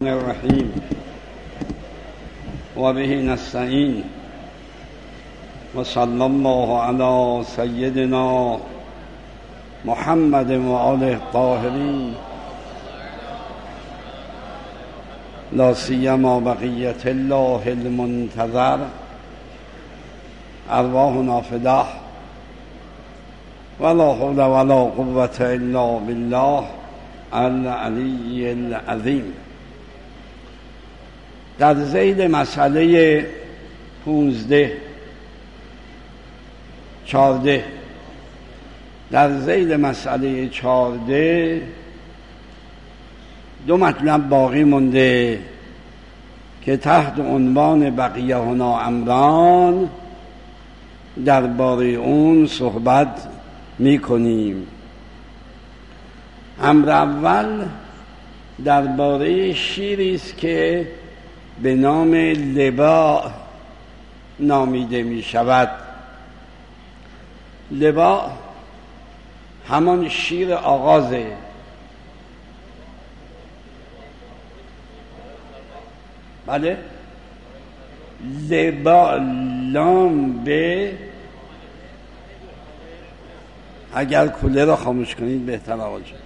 الرحیم و به نستعین و صلی الله علی سیدنا محمد و آله الطاهرین لا سیما بقیت الله المنتظر ارواحنا فداه ولا حول ولا قوة الا بالله العلی العظیم. در ذیل مسئله 14 در ذیل مسئله 14 دو مطلب باقی مونده که تحت عنوان بقیه هنا امران درباره اون صحبت میکنیم. امر اول درباره شیری است که به نام لبا نامیده می شود. لبا همان شیر آغازه. بله، لبا لام به. اگر کولر رو خاموش کنید بهتر آقا جان.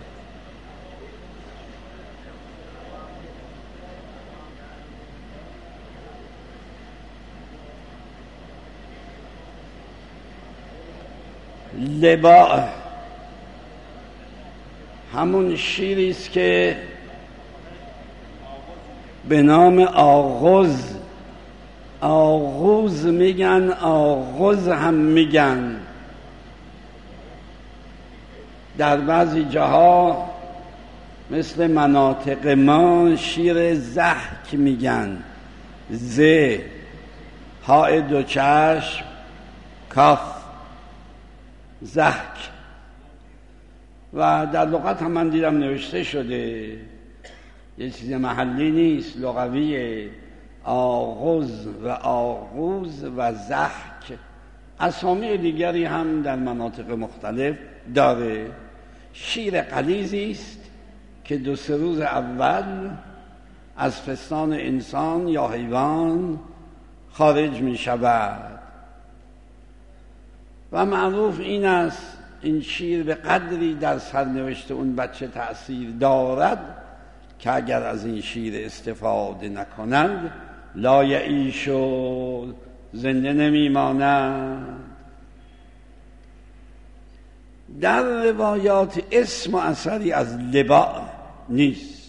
لبا همون شیری است که به نام آغوز میگن، آغوز هم میگن. در بعضی جاها مثل مناطق ما شیر ضحک میگن. ز های دو چشم کاف ضحک. و در لغت هم من دیدم نوشته شده، یه چیز محلی نیست، لغویه. آغوز و آغوز و ضحک اسامی دیگری هم در مناطق مختلف داره. شیر غلیظی است که 2-3 روز اول از پستان انسان یا حیوان خارج می شود و معروف این است این شیر به قدری در سرنوشت اون بچه تأثیر دارد که اگر از این شیر استفاده نکنند لا یعیشو، زنده نمیماند. در روایات اسم و اثری از لبا نیست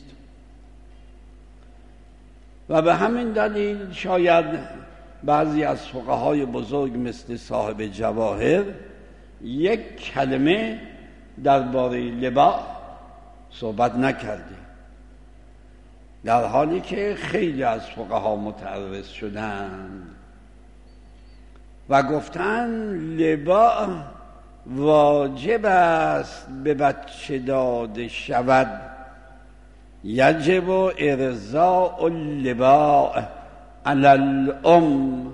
و به همین دلیل شاید بعضی از فقهای بزرگ مثل صاحب جواهر یک کلمه درباره لبا صحبت نکرده، در حالی که خیلی از فقها متعرض شدند و گفتن لبا واجب است به بچه داده شود. یجب ارضاء اللباء علی الام.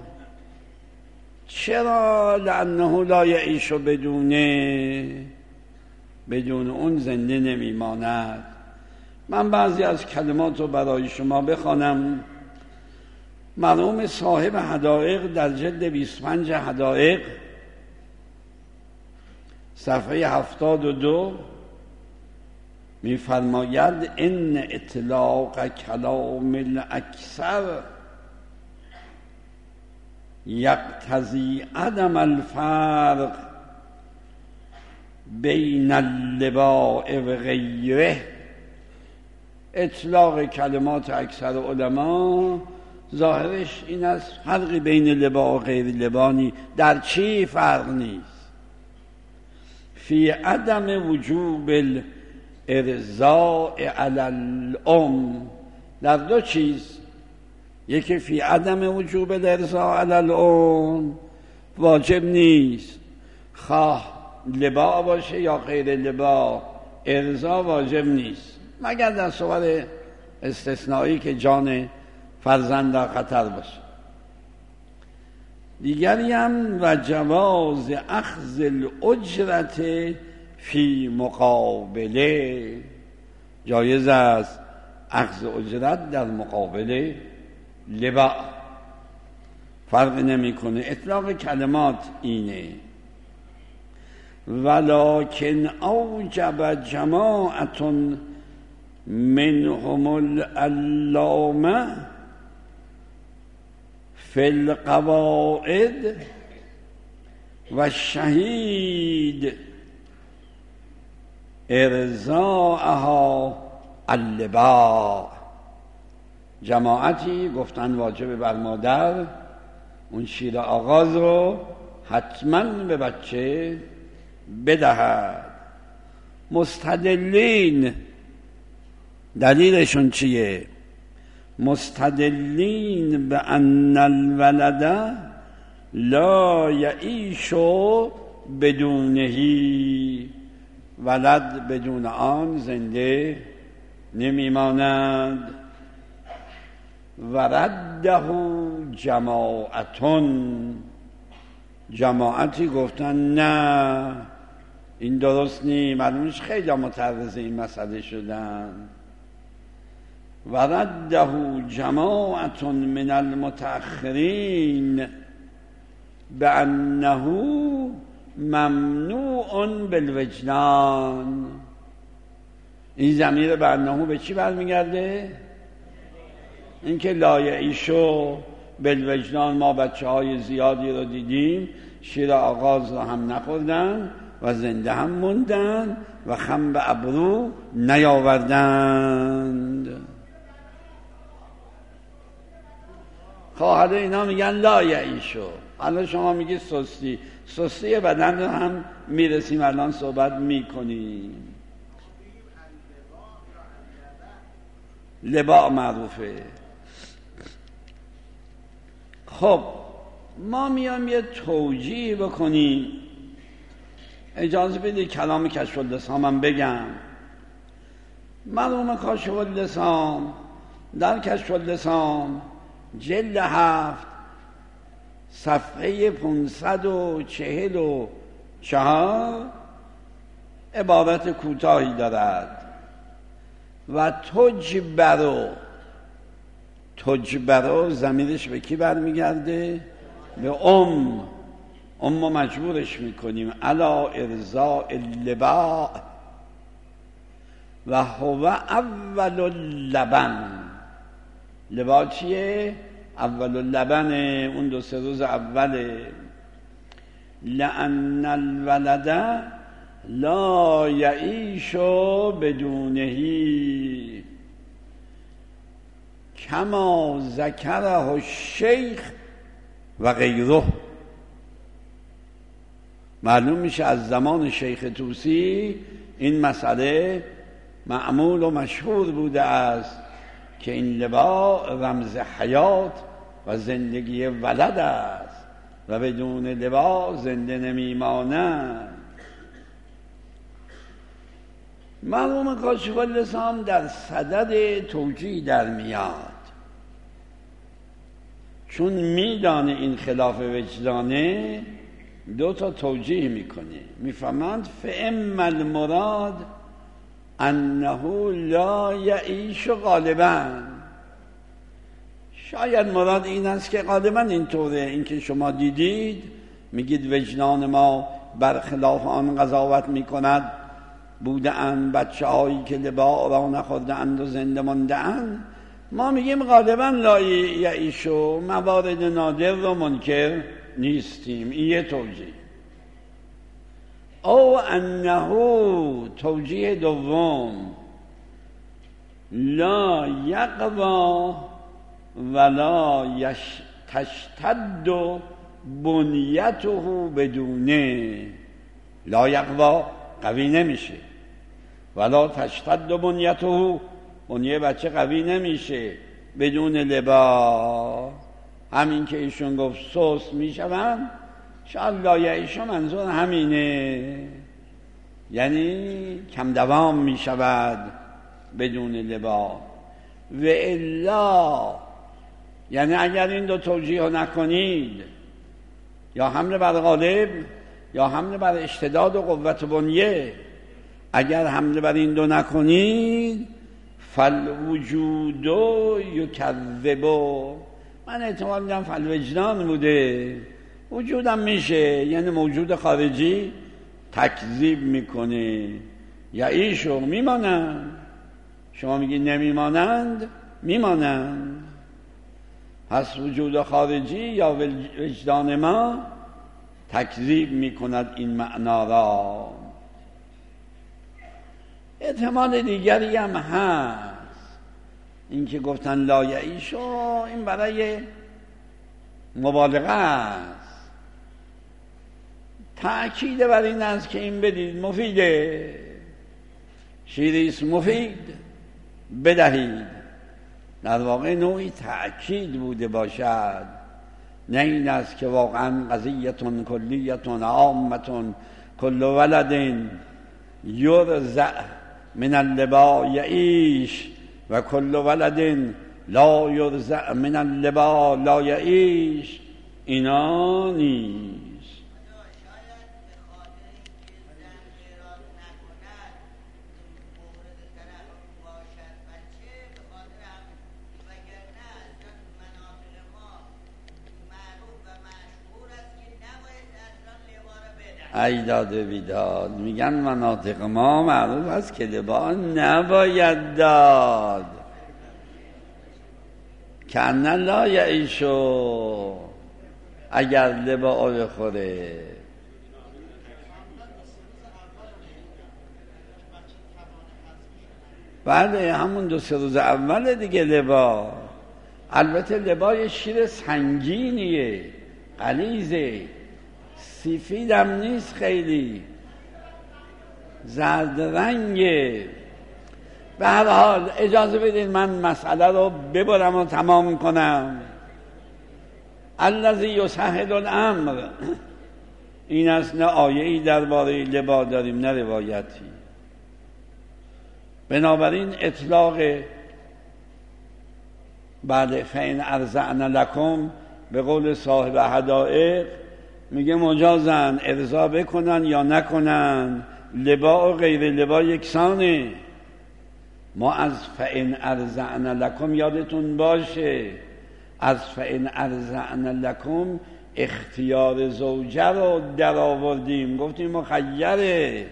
چرا؟ لانه لا یعیش بدون اون زنده نمیماند. من بعضی از کلمات رو برای شما بخوانم. مرحوم صاحب حدائق در جلد 25 حدائق صفحه 72 می‌فرماید ان اطلاق کلام الاکثر یقتضی عدم الفرق بین اللباء و غیره. اطلاق کلمات اکثر علما ظاهرش این است فرقی بین لبا و غیر لبانی در چی فرق نیست؟ فی عدم وجوب الارضاء علی الام. در 2 چیز. یکی فی عدم وجوب الارضاء علی الام، واجب نیست خواه لبا باشه یا غیر لبا، ارضا واجب نیست مگر در صور استثنایی که جان فرزند در خطر باشه. دیگری هم و جواز اخذ الاجرت فی مقابله، جایز است اخذ اجرت در مقابل لبا فرق نمیکنه. اطلاق کلمات اینه. ولکن اوجب جماعت منهم العلامه فی القواعد و شهید ارضاءها اللبا. جماعتی گفتن واجب بر مادر اون شیر آغاز رو حتما به بچه بدهد. مستدلین دلیلشون چیه؟ مستدلین به ان الولد لا یعیش بدونهی، ولد بدون آن زنده نمیماند. و رده جماعتون، جماعتی گفتن نه این درست نی. معلومش خیلی متعرض این مسئله شدن. و رده جماعتون من المتأخرین بأنه ممنوع بالوجدان. این ضمیر بأنه به چی برمیگرده؟ اینکه لا یعیشو بالوجدان. ما بچه های زیادی رو دیدیم شیر آغاز رو هم نخوردن و زنده هم موندن و خم به ابرو نیاوردند. خواهده اینا میگن لا یعیشو. حالا شما میگی سستی، سستی بدن رو هم میرسیم الان صحبت میکنیم. لبا معروفه. خب ما میام یه توجیه بکنیم. اجازه بدید کلام کشف اللسان من بگم. مرحوم کاشف اللسان در کشف اللسان جلد 7 صفحه 544 عبارت کوتاهی دارد. و تجبرو ضمیرش به کی برمیگرده؟ به ام مجبورش میکنیم علا ارضاء اللبا و هو اول اللبن. لبا چیه؟ اول اللبن، اون 2-3 روز اوله. لأن الولد لا یعیش بدونهی کما ذکره الشیخ و غیره. معلوم میشه از زمان شیخ طوسی این مسئله معمول و مشهور بوده است که این لبا رمز حیات و زندگی ولد است و بدون لبا زنده نمیماند. مرحوم کاشف اللسان در صدد توجیه در میاد، چون میدانه این خلاف وجدانه 2 توجیه میکنه. میفهمند فاما المراد انه لا یعیش غالبا. شاید مراد این است که غالبا اینطوره، این که شما دیدید میگید وجدان ما برخلاف آن قضاوت میکند. بوده اند بچه هایی که لبا را نخورده اند و زنده مانده اند. ما میگیم غالبا لا یعیشو، موارد نادر رو منکر نیستیم. این یه توجیه. او انه توجیه دوم لا یقوا ولا تشتد بنیته بدونه. لا یقوا قوی نمیشه، ولا تشتد بنیته بنیه بچه قوی نمیشه بدون لبا. همین که ایشون گفت سوس میشوند، شاید لا یعیشو منظور همینه، یعنی کم دوام میشود بدون لبا. و الا یعنی اگر این 2 توجیه نکنید، یا حمل بر غالب یا حمل بر اشتداد و قوت بنیه، اگر حمل بر این 2 نکنید فالوجود یکذب، من احتمال میدم فالوجدان بوده، وجودم میشه یعنی موجود خارجی تکذیب میکنه. یعیشو میمانند، شما میگی نمیمانند، میمانند. پس وجود خارجی یا وجدان ما تکذیب میکند این معنا را. احتمال دیگری هم هست، این که گفتن لا یعیشو، این برای مبالغه است، تأکید بر این است که این بدید مفیده، شیریست مفید بدهید. در واقع نوعی تأکید بوده باشد، نه این است که واقعا قضیتون کلیتون عامتون کل ولد یرزع من اللبا یعیش و کل ولد لا یرزع من اللبا لا یعیش. اینا نیست. ایداد بیداد میگن مناطق ما معروف است که لبا نباید داد، کأن لا یعیشو، اگر لبا بخوره. بله همون 2-3 روز اول دیگه لبا. البته لبا یه شیر سنگینیه، غلیظه، سفیدم نیست، خیلی زرد رنگه. به هر حال اجازه بدید من مسئله رو ببرم و تمام کنم. الذی یسهل الامر، این است، نه آیه‌ای درباره لبا داریم نه روایتی. بنابراین اطلاق بله فإن ارضعن لکم به قول صاحب حدائق میگه مجازن ارضا بکنن یا نکنن، لبا و غیر لبا یکسانه. ما از فإن ارضعن لکم یادتون باشه، از فإن ارضعن لکم اختیار زوجه رو در آوردیم، گفتیم مخیره،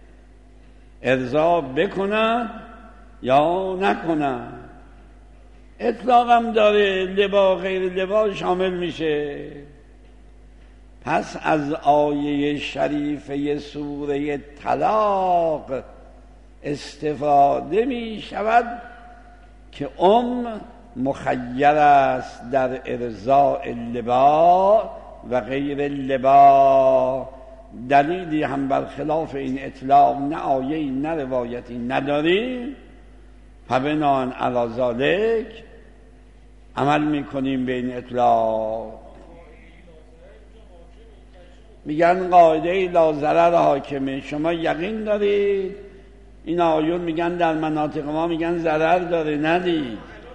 ارضا بکنن یا نکنن. اطلاقم داره، لبا غیر لبا شامل میشه. پس از آیه شریفه سوره طلاق استفاده می شود که مخیر است در ارضاء لبا و غیر لبا. دلیلی هم برخلاف این اطلاق نه آیه‌ای نه روایتی نداریم، فبناء علی ذلک عمل میکنیم به این اطلاق. میگن قاعده لا ضرر حاکمه. شما یقین دارید؟ این آیون میگن در مناطق ما میگن ضرر داره، ندید.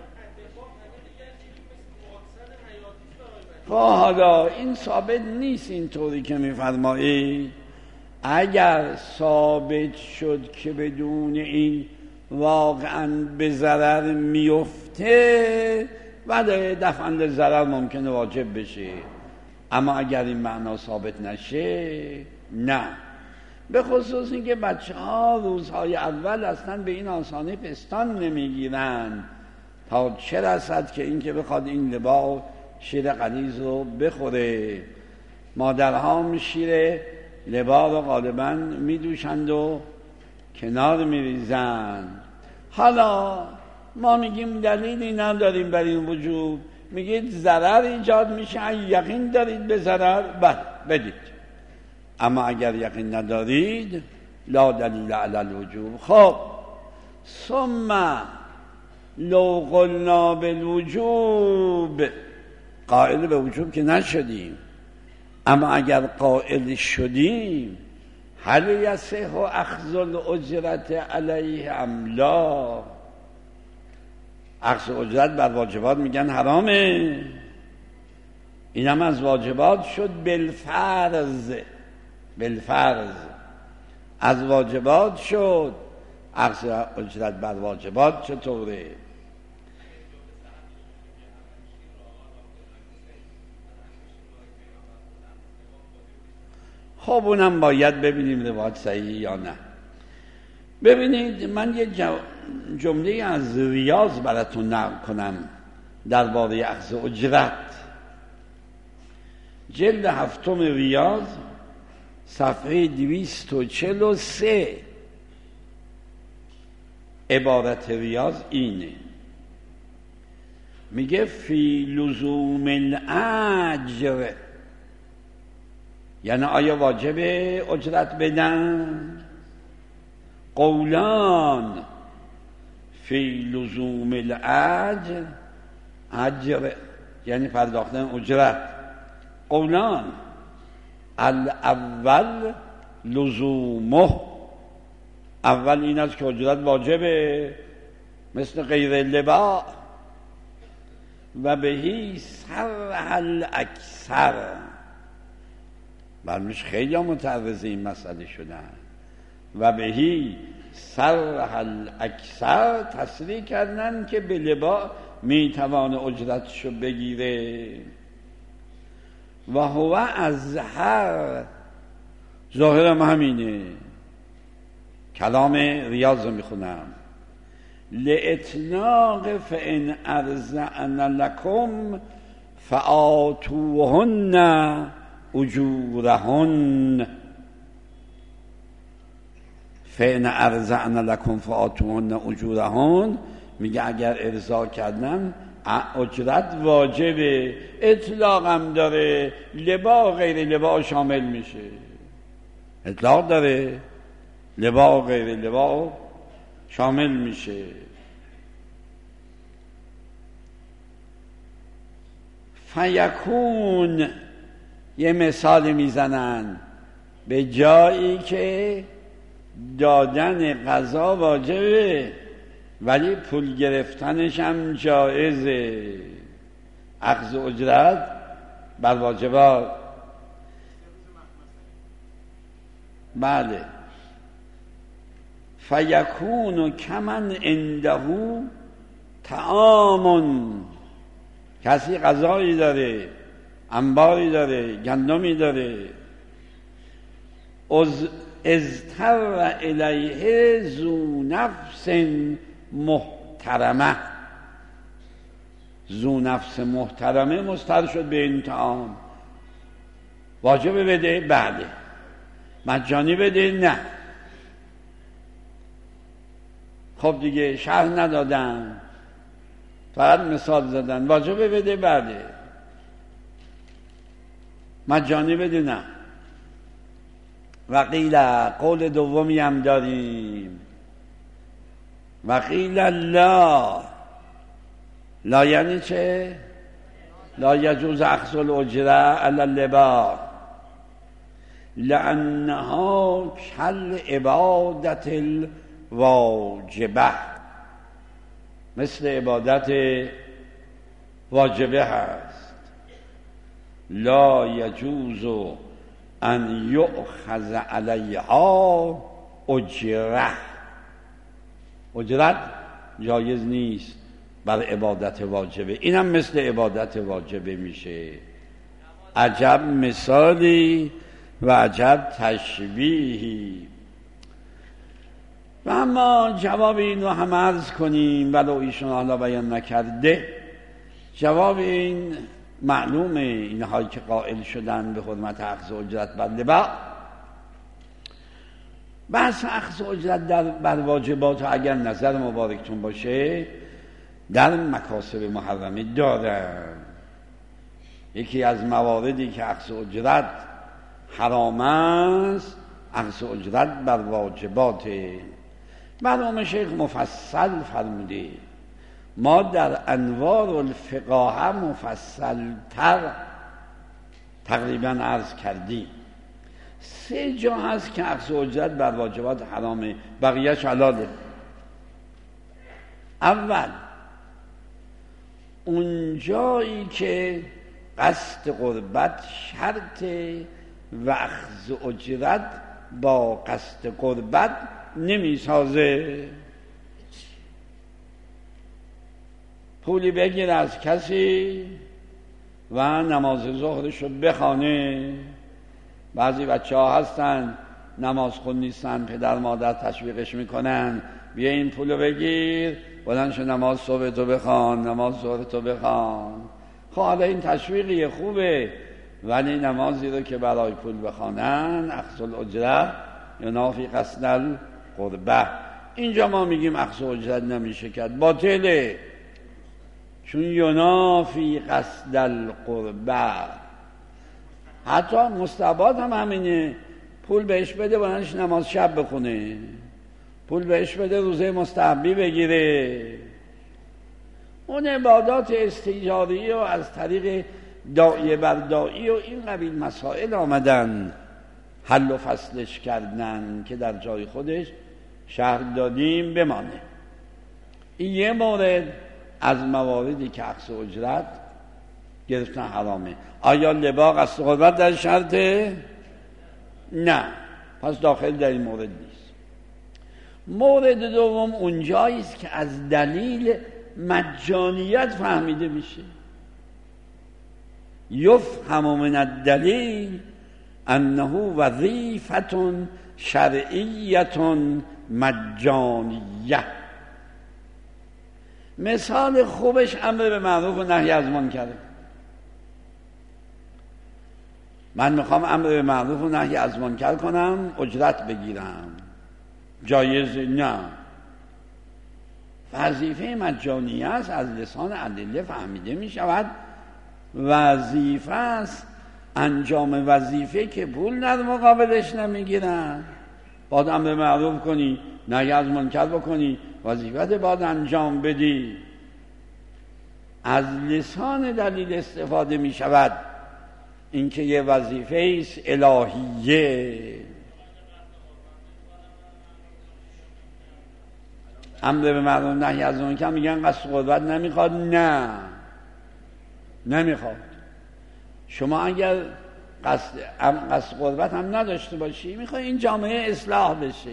حالا این ثابت نیست اینطوری که میفرمایید. اگر ثابت شد که بدون این واقعا به ضرر میفته، ولی دفعاً ضرر ممکنه واجب بشه. اما اگر این معنا ثابت نشه، نه. به خصوص اینکه بچه‌ها روزهای اول اصلا به این آسانی پستان نمیگیرن، تا چه رسد که این که بخواد این لبا شیر غلیظ رو بخوره. مادرها هم شیر لبا رو غالباً میدوشند و کنار میریزند. حالا ما میگیم دلیلی نداریم بر این وجوب، میگید ضرر ایجاد میشه، یقین دارید به ضرر، بله بدید. اما اگر یقین ندارید لا دلیل علی الوجوب. خب ثم لو قلنا بالوجوب، قائل به وجوب که نشدیم، اما اگر قائل شدیم هل یصح اخذ الاجرت علیه ام لا؟ اخذ اجرت بر واجبات میگن حرامه. اینم از واجبات شد بالفرض، بالفرض از واجبات شد. اخذ اجرت بر واجبات چطوره؟ خب اونم باید ببینیم روایت صحیحه یا نه. ببینید من یه جمله از ریاض براتون نقل کنم درباره اخذ اجرت. جلد 7 ریاض صفحه 243 عبارت ریاض اینه، میگه فی لزوم الاجر، یعنی آیا واجب اجرت بدن؟ قولان فی لزوم الاجر، اجر یعنی پرداختن اجرت. قولان الاول لزومه، اول این است که اجرت واجبه مثل غیر لبا، و بهی صرح الاکثر، برمیش خیلی ها متعرض این مسئله شدن، و بهی صرح الاکثر تصریح کردن که به لبا میتوان اجرتشو بگیره. و هو ازهر، ظاهرم همینه، کلام ریاض رو میخونم، لإطلاق فإن أرزأن لكم فآتوهن اجورهن، فإن أرزأن لكم فآتوهن اجورهن، میگه اگر ارضا کردن اجرت واجبه. اطلاق هم داره، لبا غیر لبا شامل میشه، اطلاق داره، لبا غیر لبا شامل میشه. فیکون، یه مثال میزنن، به جایی که دادن قضا واجبه ولی پول گرفتنش هم جایزه، اخذ اجرت بر واجبات. بله، فیکون کمن عنده طعام، کسی غذایی داره، انباری داره، گندمی داره، اضطر الیه ذو نفس محترمه، ذو نفس محترمه مضطر شد به این طعام، واجب بده؟ بله. مجانی بده؟ نه. خب دیگه شرح ندادن، فقط مثال زدن. واجب بده؟ بله. مجانی بده؟ نه. و قیل، قول دومی هم داریم، و قیل لا، لا یعنی چه؟ لا یجوز اخذ الاجره علی اللبا لانها کل عبادت الواجبه، مثل عبادت واجبه هست. لا یجوز ان یؤخذ علیها اجره، اجرت جایز نیست بر عبادت واجبه. اینم مثل عبادت واجبه میشه. عجب مثالی و عجب تشبیهی. و اما جواب این رو هم عرض کنیم ولو ایشون حالا بیان نکرده. جواب این معلومه، اینهایی که قائل شدن به حرمت اخذ اجرت بر لبا، بحث اخذ اجرت بر واجبات اگر نظر مبارکتون باشه در مکاسب محرمه دارن. یکی از مواردی که اخذ اجرت حرام است، اخذ اجرت بر واجباته. مرحوم شیخ مفصل فرموده، ما در انوار الفقاهه مفصل تر تقریبا عرض کردیم. 3 جا هست که اخذ اجرت بر واجبات حرامه، بقیهش حلاله. اول اون جایی که قصد قربت شرطه و اخذ اجرت با قصد قربت نمی سازه. پولی بگیر از کسی و نماز ظهرش رو بخوانه. بعضی بچه ها هستن نماز خون نیستن، پدر مادر تشویقش میکنن بیا این پولو بگیر بلند شو نماز صبح تو بخوان، نماز ظهر تو بخوان. خب حالا این تشویقی خوبه، ولی نمازی رو که برای پول بخوانن اخذ الاجره ینافی قصد القربه. اینجا ما میگیم اخذ اجرت نمیشه کرد، باطله، چون ینافی قصد القربه. حتی مستحبات هم همینه، پول بهش بده بلندش نماز شب بخونه، پول بهش بده روزه مستحبی بگیره. اون عبادات استیجاری و از طریق داعیه بر داعی و این قبیل مسائل آمدن حل و فصلش کردن که در جای خودش شرح دادیم بمانه. این یه مورد از مواردی که اخذ اجرت گرفتن حرامه. آیا لباق از قربت در شرطه؟ نه، پس داخل در این مورد نیست. مورد دوم اونجایی است که از دلیل مجانیت فهمیده میشه. یفهم من الدلیل انه وظیفة شرعیة مجانیه. مثال خوبش امر به معروف و نهی از منکر. من میخوام امر به معروف و نهی از منکر کنم، اجرت بگیرم، جایز نه. وظیفه مجانیه است، از لسان ادله فهمیده میشود وظیفه است. انجام وظیفه که پول در مقابلش نمیگیرن، باید امر معروف کنی، نهی از منکر بکنی، وظیفت باید انجام بدی. از لسان دلیل استفاده می شود، اینکه یه وظیفه است الهیه. امر به معروف نهی از منکر میگن قصد قربت نمیخواد، نه نمیخواد. شما اگر قصد قربت هم نداشته باشی، میخوای این جامعه اصلاح بشه،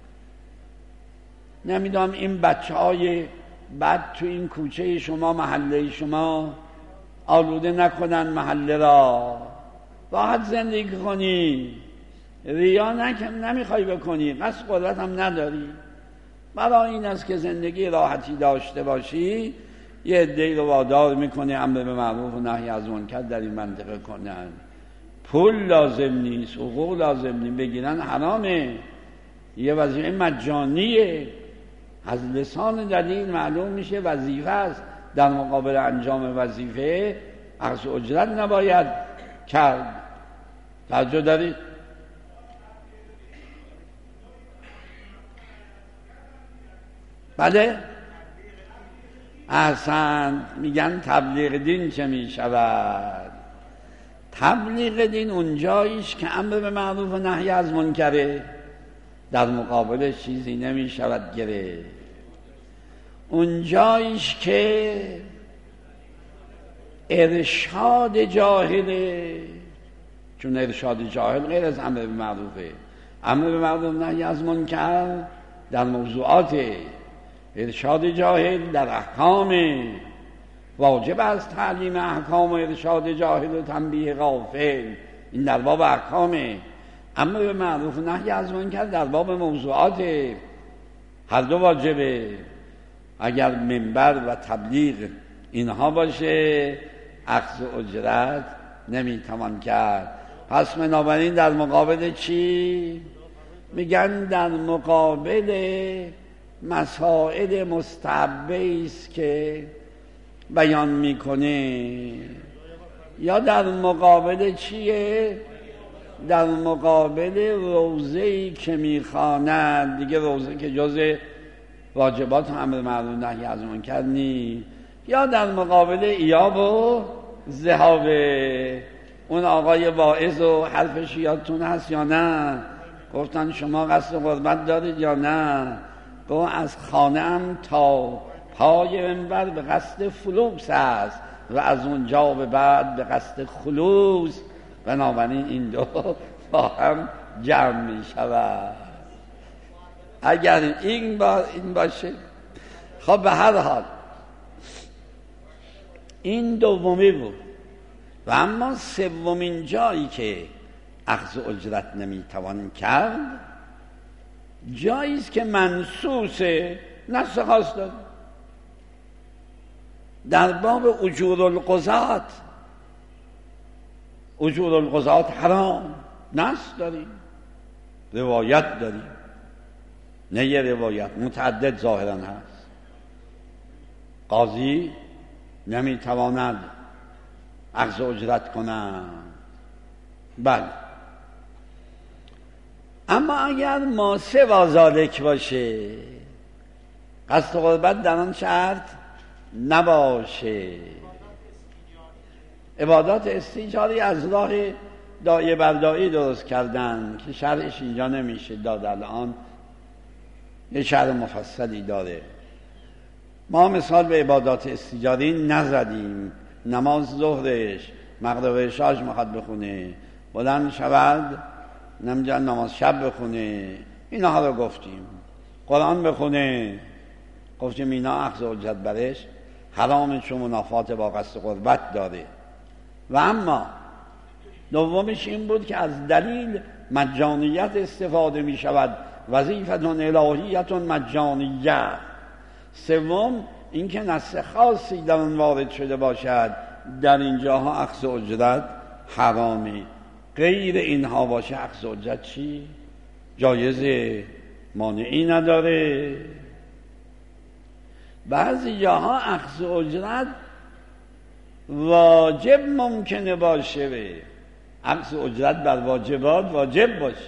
نمیدونم این بچه های بد تو این کوچه شما، محله شما آلوده نکنن محله را، راحت زندگی کنی، ریا نمیخوای بکنی، قصد قدرت هم نداری. برای این است که زندگی راحتی داشته باشی یه عده‌ای رو وادار میکنه امر به معروف و نهی از منکر در این منطقه کنن. پول لازم نیست، حقوق لازم نیست، بگیرن حرامه، یه وظیفه مجانیه. از لسان دلیل معلوم میشه وظیفه است، در مقابل انجام وظیفه اخذ اجرت نباید کرد. توجه دارید؟ بله؟ احسن. میگن تبلیغ دین چه میشود؟ تبلیغ دین اونجاییش که امر به معروف و نهی از منکره، در مقابل چیزی نمی شود گرفت. اونجاییش که ارشاد جاهله، چون ارشاد جاهل غیر از امر به معروفه. امر به معروف نهی از منکر در موضوعات، ارشاد جاهل در احکام. واجب است تعلیم احکام و ارشاد جاهل و تنبیه غافل، این در باب احکامه. امر به معروف و نهی از منکر در باب موضوعات، هر دو واجبه. اگر منبر و تبلیغ اینها باشه اخذ اجرت نمیتوان کرد. پس بنابراین در مقابل چی؟ میگن در مقابل مسائل مستحبه است که بیان میکنه، یا در مقابل چیه؟ در مقابل روزه‌ای که میخواند. دیگه روزه که جز واجبات امر معروف نهی از منکر نیست. یا در مقابل ایاب و ذهاب. اون آقای واعظ و حرفش یادتون هست یا نه؟ گفتن شما قصد قربت دارید یا نه؟ گفت از خانه‌ام تا پای منبر به قصد فلوس است و از اونجا به بعد به قصد خلوص. بنابراین این دو با هم جمع می شود. اگر این باشه. خب به هر حال این دومی بود. و اما سومین جایی که اخذ اجرت نمیتوان کرد جایی است که منصوص نص خاص داره. در باب اجور القضات حرام نص داریم، روایت داریم، نه یه روایت متعدد ظاهرا هست. قاضی نمیتواند اخذ اجرت کنند. بله، اما اگر ماسه و ذالک باشه، قصد قربت در آن شرط نباشه، عبادات استیجاری از راه دایه بر دایه درست کردن که شرحش اینجا نمیشه داد، الان یه شرح مفصلی داره. ما مثال به عبادات استیجاری نزدیم. نماز ظهرش مغرب عشاش میخواد بخونه، بلند شود نمیدونم نماز شب بخونه، اینها رو گفتیم. قرآن بخونه گفتیم اینا اخذ اجرت برش حرامه چون منافات با قصد قربت داره. و اما دومش این بود که از دلیل مجانیت استفاده می شود، وظیفتون الهیتون مجانیه. سوم اینکه نص خاصی در آن وارد شده باشد، در اینجاها اخذ اجرت حرامه. غیر اینها باشه اخذ اجرت چی؟ جایزه، مانعی نداره. بعضی جاها اخذ اجرت واجب ممکنه باشه، به اخذ اجرت بر واجبات واجب باشه.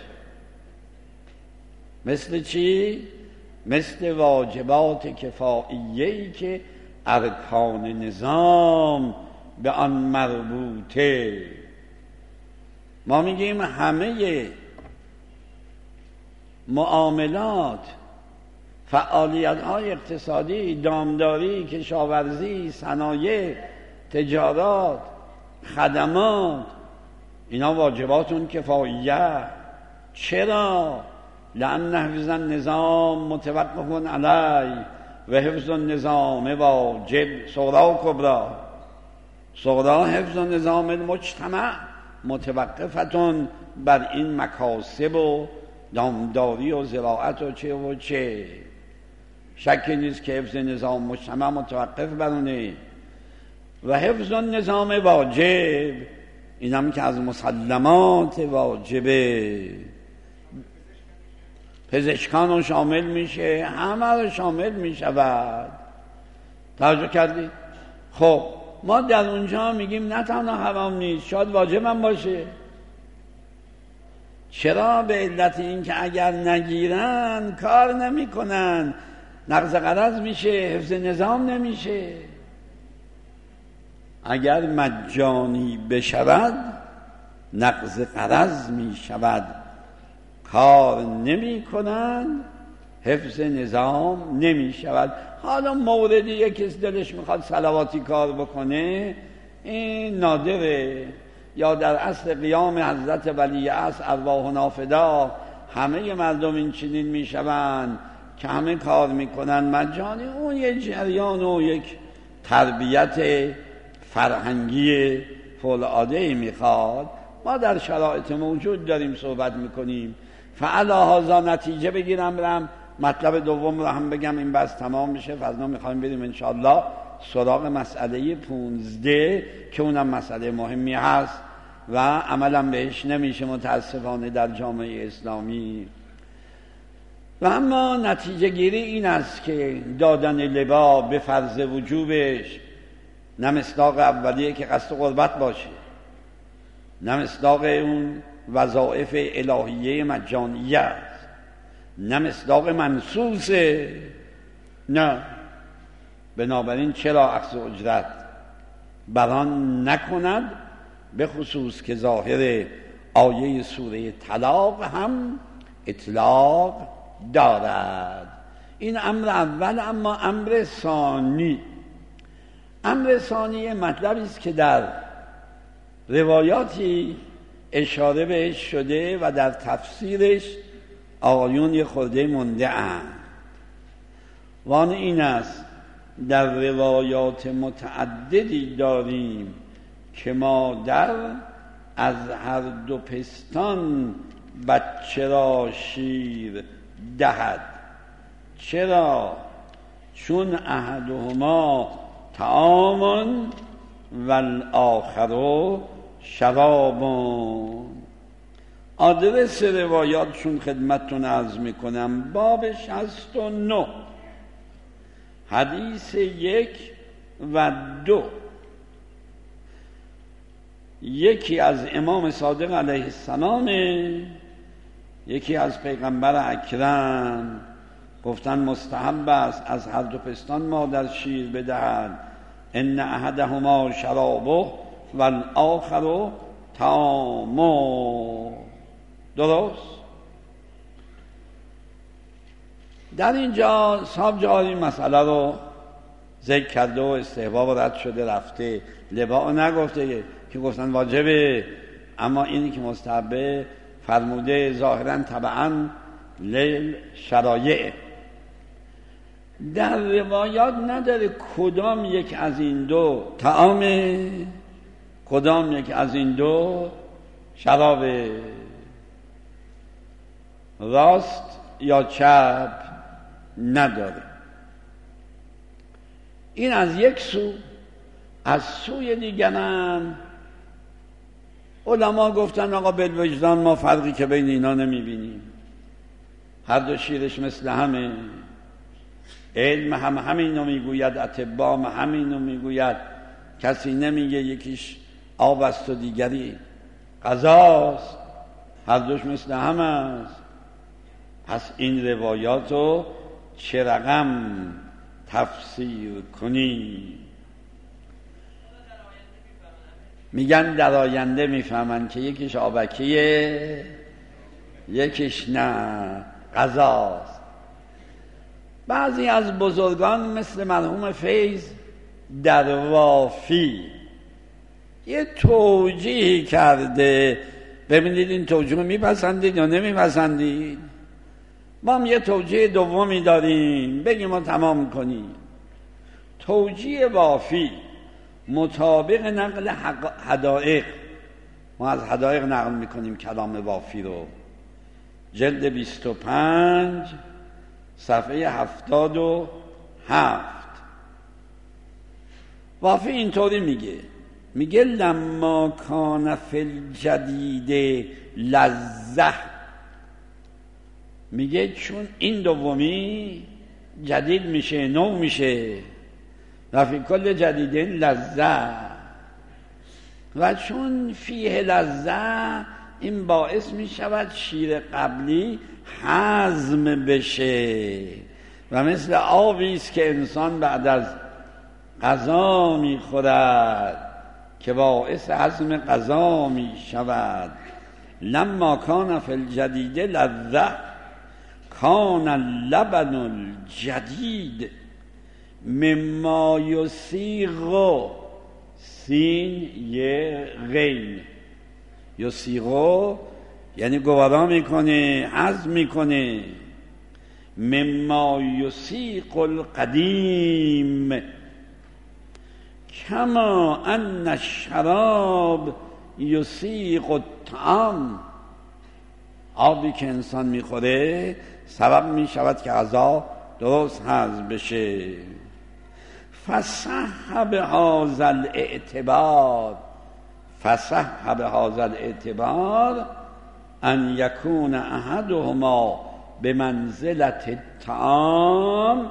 مثل چی؟ مثل واجبات کفاییه‌ای که ارکان نظام به آن مربوطه. ما میگیم همه معاملات، فعالیت‌های اقتصادی، دامداری، کشاورزی، صنایع، تجارات، خدمات، اینا واجباتون کفاییه. چرا؟ لأن حفظ النظام متوقف علی و حفظ النظام واجب. صغرا و کبرا. صغرا حفظ النظام المجتمع متوقفتون بر این مکاسب و دامداری و زراعت و چه و چه. شکی نیست که حفظ نظام مجتمع متوقف بر اونه. و حفظ النظام واجب، این هم که از مسلمات واجبه. پزشکان رو شامل میشه، همه رو شامل میشود. توجه کردی؟ خب ما در اونجا میگیم نه تنها حرام نیست، شاید واجب هم باشه. چرا؟ به علت این که اگر نگیرن کار نمیکنن، نقض قرض میشه، حفظ نظام نمیشه. اگر مجانی بشود نقض قرض میشود، کار نمی کنن، حفظ نظام نمی شود. حالا موردی یکی دلش میخواد صلواتی کار بکنه، این نادره. یا در اصل قیام حضرت ولی عصر ارواح نافدا، همه مردم این چنین میشوند که همه کار میکنن مجانی. اون یک جریان و یک تربیت فرهنگی فوق‌العاده‌ای میخواد. ما در شرایط موجود داریم صحبت میکنیم. فعلا هذا نتیجه بگیرم برم مطلب دوم رو هم بگم، این بحث تمام میشه. فردا میخوایم بریم انشاءالله سراغ مسئله 15 که اونم مسئله مهمی هست و عملا بهش نمیشه متاسفانه در جامعه اسلامی. و اما نتیجه گیری این است که دادن لبا به فرض وجوبش نه مصداق اولیه که قصد قربت باشه، نه مصداق اون وظایف الهیه مجانیه است، نه مصداق منصوصه. نه. بنابراین چرا اخذ اجرت بران نکند؟ به خصوص که ظاهر آیه سوره طلاق هم اطلاق دارد. این امر اول. اما امر ثانی مطلبی است که در روایاتی اشاره بهش شده و در تفسیرش آقایون یه خورده مونده اند. وان این است در روایات متعددی داریم که مادر از هر دو پستان بچه را شیر دهد. چرا؟ چون احدهما طعام و الآخر شراب. آدرس روایاتشون خدمتتون عرض میکنم. باب 69 حدیث 1 و 2. یکی از امام صادق علیه السلام، یکی از پیغمبر اکرم. گفتن مستحب است از هر دو پستان مادر شیر بدهد. ان احدهما شرابه و الاخر طعامه. درست؟ در اینجا صاحب جاری مسئله رو ذکر کرده و استحباب رد شده رفته. لبا نگفته که گفتن واجبه، اما اینی که مستحبه فرموده ظاهرا تبعا لیل شرایع. در روایات نداره کدام یک از این دو طعامه، کدام یک از این دو شرابه، راست یا چپ نداره. این از یک سو. از سوی دیگرم علما گفتن آقا بالوجدان ما فرقی که بین اینا نمیبینیم، هر دو شیرش مثل همه. علم هم همینو میگوید، اطباء هم همینو میگوید. کسی نمیگه یکیش آب است و دیگری غذاست، هر دوش مثل هم است. پس این روایاتو چه رقم تفسیر کنی؟ میگن در آینده میفهمن که یکیش آبکیه یکیش نه غذاست. بعضی از بزرگان مثل مرحوم فیض در وافی یه توجیهی کرده. ببینید این توجیه میپسندید یا نمیپسندید؟ ما هم یه توجیه دومی داریم، بگیم ما تمام کنیم. توجیه وافی مطابق نقل حدائق، ما از حدائق نقل میکنیم کلام وافی رو، جلد 25 صفحه 77. وافی اینطوری میگه لما کان فی الجدید لذة. میگه چون این دومی جدید میشه، نو میشه، و فی کل جدیدین لذة، و چون فیه لذة این باعث میشود شیر قبلی هضم بشه و مثل آبی است که انسان بعد از غذا میخورد که باعث هضم غذا میشود. لما کان فی الجدید لذة کان اللبن الجدید مما یسیغ، سین یه غین، یسیغ یعنی گوارا میکنه، هضم میکنه. مما یسیغ القدیم کما ان الشراب یسیغ الطعام. آبی که انسان میخوره سبب میشود که غذا درست هضم بشه. فصح بهذا الاعتبار، فصح بهذا الاعتبار ان یکون احدهما بمنزلة الطعام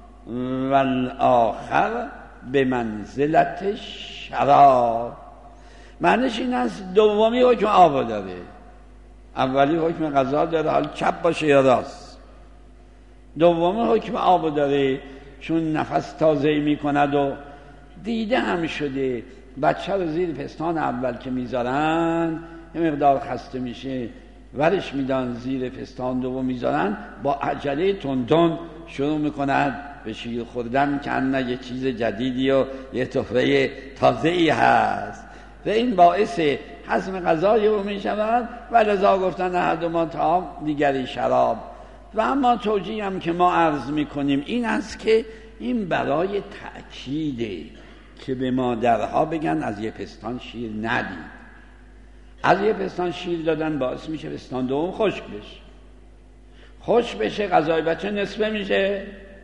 والآخر بمنزلة الشراب. معنیش این است دومی حکم آب داره، اولی حکم غذا داره، حال چپ باشه یا راست. دومی حکم آب داره چون نفس تازه می کند و دیده هم شده بچه رو زیر پستان اول که میذارن یه مقدار خسته میشه، ورش میدن زیر پستان دوم میذارن، با عجله تندتند شروع میکنن به شیر خوردن که انه یه چیز جدیدی و یه تحفه تازه‌ای هست و این باعث هضم غذای او می شود و لذا گفتن احدهما طعام دیگری شراب. و اما توجیه هم که ما عرض می کنیم این است که این برای تأکیده که به مادرها بگن از یه پستان شیر ندید. از یه پستان شیر دادن باعث میشه پستان دوم خشک بشه غذای بچه نصفه میشه.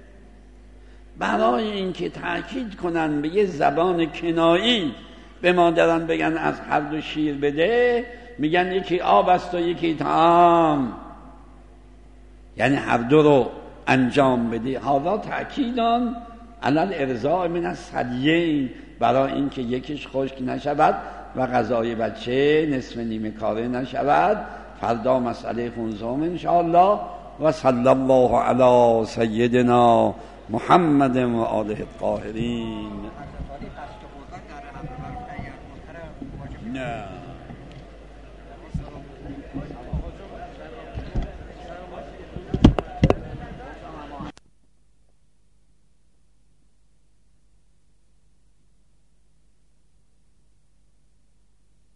برای اینکه تأکید کنن به یه زبان کنایی به مادران بگن از هر دو شیر بده، میگن یکی آب است و یکی طعام، یعنی هر دو رو انجام بده. حالا تأکیدان علل ارضاء من الثدیین، برای اینکه یکیش خشک نشود و غذای بچه نصف نیمه کاره نشود. فردا مسئله خونزوم انشاءالله. و صلی الله علی سیدنا محمد و آله الطاهرین. نه